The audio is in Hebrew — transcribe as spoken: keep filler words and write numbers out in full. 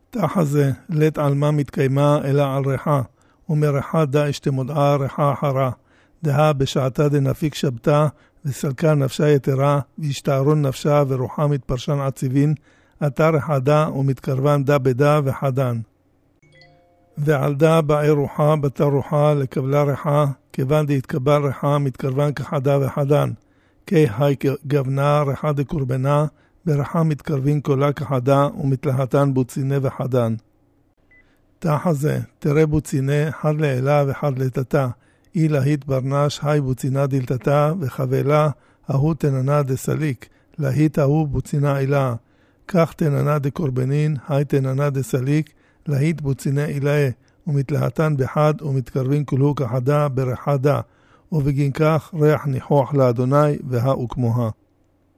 תחזה, לית על מה מתקיימה אלא על ריחה, ומריחה דה אשתמודעה ריחה אחרה, דהה בשעתה דנפיק שבתה, וסלקה נפשה יתרה, והשתערון נפשה ורוחה מתפרשן עציבין, עתה רחדה ומתקרבן דה בדה וחדן. ועל דה באי רוחה בתה רוחה לקבלה ריחה, כיוון דהתקבל ריחה מתקרבן כחדה וחדן, כי היי גבנה ריחה דקורבנה, בריחה מתקרבין קולה כחדה ומתלהתן בוצינה וחדן. תחזה, תראה בוצינה, חד לעילה וחד לטתה, אי להית ברנש, היי בוצינה דלטתה, וחבלה, ההוא תננה דסליק, להית ההוא בוצינה עילה, כך תננה דקורבנין, היי תננה דסליק, להית בוצינה עילאה, ומתלהתן בחד ומתקרבין כולו כחדה ברחדה, ובגין כך ריח ניחוח לאדוני והאו כמוה.